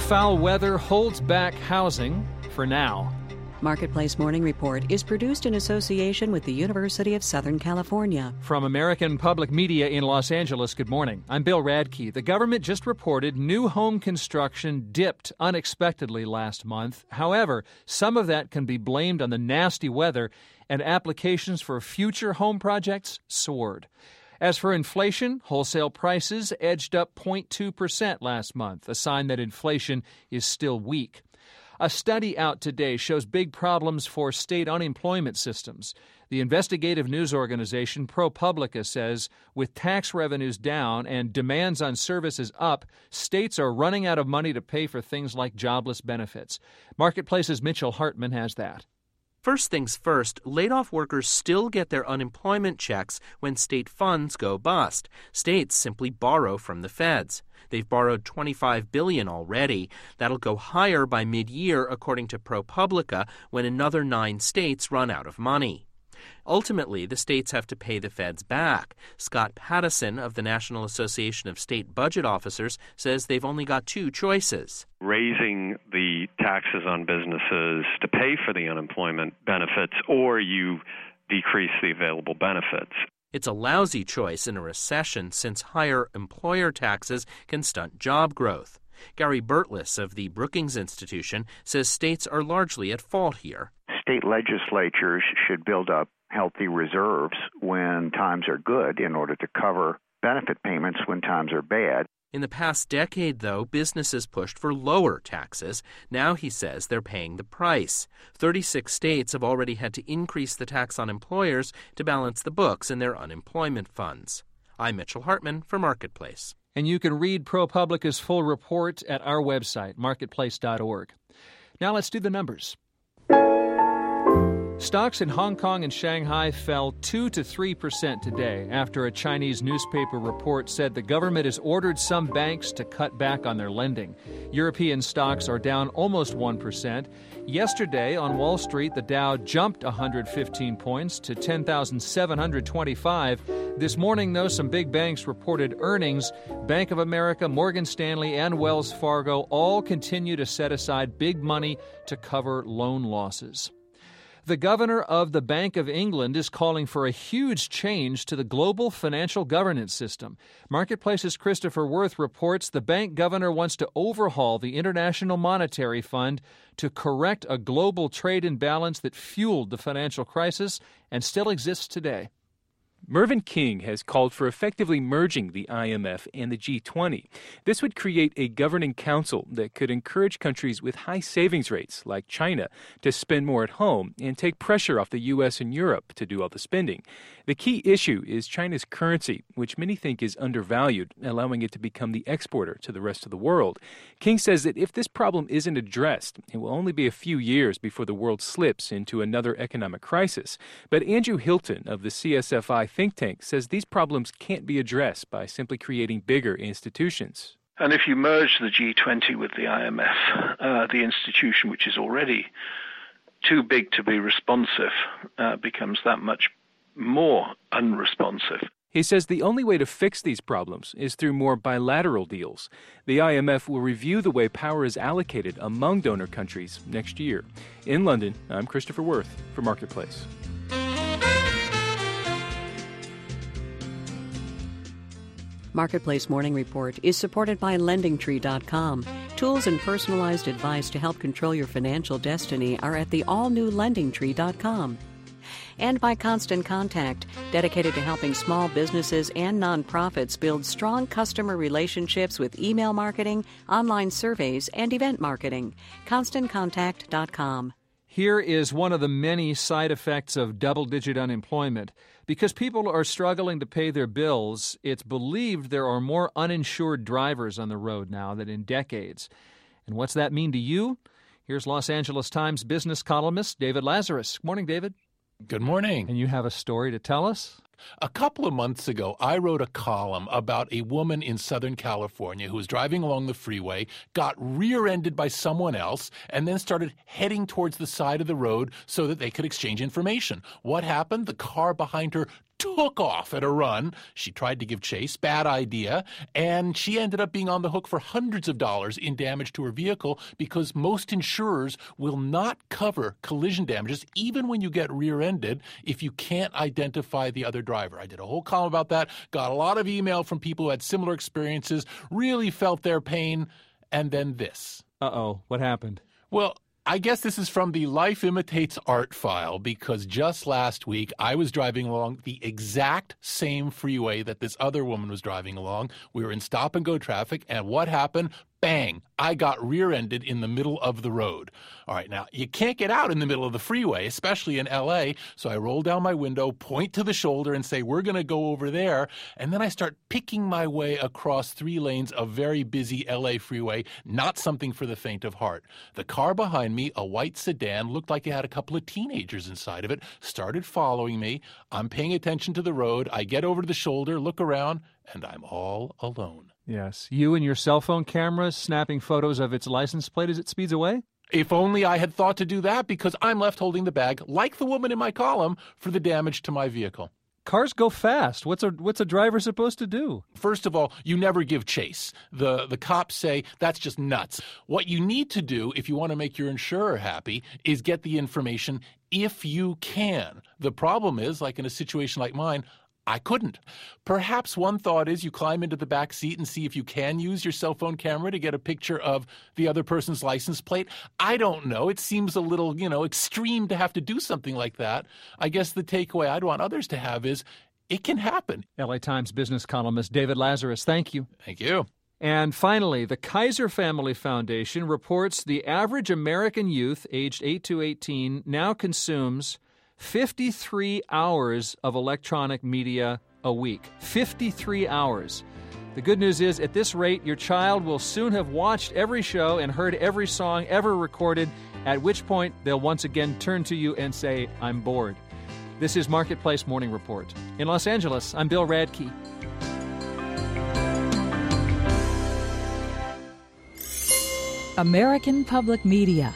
Foul weather holds back housing for now. Marketplace Morning Report is produced in association with the University of Southern California. From American Public Media in Los Angeles, good morning. I'm Bill Radke. The government just reported new home construction dipped unexpectedly last month. However, some of that can be blamed on the nasty weather, and applications for future home projects soared. As for inflation, wholesale prices edged up 0.2% last month, a sign that inflation is still weak. A study out today shows big problems for state unemployment systems. The investigative news organization ProPublica says with tax revenues down and demands on services up, states are running out of money to pay for things like jobless benefits. Marketplace's Mitchell Hartman has that. First things first, laid-off workers still get their unemployment checks when state funds go bust. States simply borrow from the feds. They've borrowed $25 billion already. That'll go higher by mid-year, according to ProPublica, when another 9 states run out of money. Ultimately, the states have to pay the feds back. Scott Pattison of the National Association of State Budget Officers says they've only got 2 choices. Raising the taxes on businesses to pay for the unemployment benefits, or you decrease the available benefits. It's a lousy choice in a recession since higher employer taxes can stunt job growth. Gary Burtless of the Brookings Institution says states are largely at fault here. State legislatures should build up healthy reserves when times are good in order to cover benefit payments when times are bad. In the past decade, though, businesses pushed for lower taxes. Now, he says, they're paying the price. 36 states have already had to increase the tax on employers to balance the books in their unemployment funds. I'm Mitchell Hartman for Marketplace. And you can read ProPublica's full report at our website, marketplace.org. Now let's do the numbers. Stocks in Hong Kong and Shanghai fell 2 to 3% today after a Chinese newspaper report said the government has ordered some banks to cut back on their lending. European stocks are down almost 1%. Yesterday on Wall Street, the Dow jumped 115 points to 10,725. This morning, though, some big banks reported earnings. Bank of America, Morgan Stanley, and Wells Fargo all continue to set aside big money to cover loan losses. The governor of the Bank of England is calling for a huge change to the global financial governance system. Marketplace's Christopher Worth reports the bank governor wants to overhaul the International Monetary Fund to correct a global trade imbalance that fueled the financial crisis and still exists today. Mervyn King has called for effectively merging the IMF and the G20. This would create a governing council that could encourage countries with high savings rates, like China, to spend more at home and take pressure off the U.S. and Europe to do all the spending. The key issue is China's currency, which many think is undervalued, allowing it to become the exporter to the rest of the world. King says that if this problem isn't addressed, it will only be a few years before the world slips into another economic crisis. But Andrew Hilton of the CSFI think tank says these problems can't be addressed by simply creating bigger institutions. And if you merge the G20 with the IMF, the institution which is already too big to be responsive becomes that much more unresponsive. He says the only way to fix these problems is through more bilateral deals. The IMF will review the way power is allocated among donor countries next year. In London, I'm Christopher Worth for Marketplace. Marketplace Morning Report is supported by LendingTree.com. Tools and personalized advice to help control your financial destiny are at the all-new LendingTree.com. And by Constant Contact, dedicated to helping small businesses and nonprofits build strong customer relationships with email marketing, online surveys, and event marketing. ConstantContact.com. Here is one of the many side effects of double-digit unemployment. Because people are struggling to pay their bills, it's believed there are more uninsured drivers on the road now than in decades. And what's that mean to you? Here's Los Angeles Times business columnist David Lazarus. Good morning, David. Good morning. And you have a story to tell us? A couple of months ago, I wrote a column about a woman in Southern California who was driving along the freeway, got rear-ended by someone else, and then started heading towards the side of the road so that they could exchange information. What happened? The car behind her took off at a run. She tried to give chase, bad idea, and she ended up being on the hook for hundreds of dollars in damage to her vehicle because most insurers will not cover collision damages, even when you get rear-ended, if you can't identify the other driver. I did a whole column about that, got a lot of email from people who had similar experiences, really felt their pain, and then this. Uh-oh, what happened? Well, I guess this is from the Life Imitates Art file, because just last week I was driving along the exact same freeway that this other woman was driving along. We were in stop-and-go traffic, and what happened? Bang! I got rear-ended in the middle of the road. All right, now, you can't get out in the middle of the freeway, especially in L.A., so I roll down my window, point to the shoulder, and say, we're going to go over there, and then I start picking my way across 3 lanes of very busy L.A. freeway, not something for the faint of heart. The car behind me, a white sedan, looked like it had a couple of teenagers inside of it, started following me. I'm paying attention to the road. I get over to the shoulder, look around, and I'm all alone. Yes. You and your cell phone camera snapping photos of its license plate as it speeds away? If only I had thought to do that, because I'm left holding the bag, like the woman in my column, for the damage to my vehicle. Cars go fast. What's a driver supposed to do? First of all, you never give chase. The cops say that's just nuts. What you need to do, if you want to make your insurer happy, is get the information if you can. The problem is, like in a situation like mine, I couldn't. Perhaps one thought is you climb into the back seat and see if you can use your cell phone camera to get a picture of the other person's license plate. I don't know. It seems a little, extreme to have to do something like that. I guess the takeaway I'd want others to have is it can happen. LA Times business columnist David Lazarus, thank you. Thank you. And finally, the Kaiser Family Foundation reports the average American youth aged 8 to 18 now consumes 53 hours of electronic media a week. 53 hours. The good news is, at this rate, your child will soon have watched every show and heard every song ever recorded, at which point they'll once again turn to you and say, I'm bored. This is Marketplace Morning Report. In Los Angeles, I'm Bill Radke. American Public Media.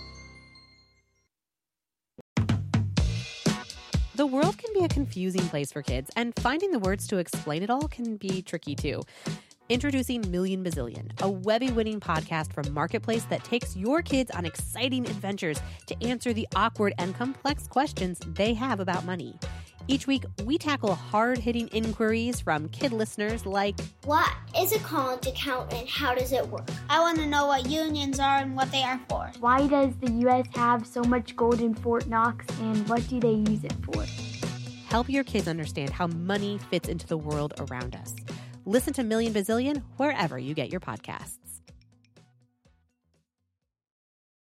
The world can be a confusing place for kids, and finding the words to explain it all can be tricky too. Introducing Million Bazillion, a Webby-winning podcast from Marketplace that takes your kids on exciting adventures to answer the awkward and complex questions they have about money. Each week, we tackle hard-hitting inquiries from kid listeners like, what is a college account and how does it work? I want to know what unions are and what they are for. Why does the U.S. have so much gold in Fort Knox, and what do they use it for? Help your kids understand how money fits into the world around us. Listen to Million Bazillion wherever you get your podcasts.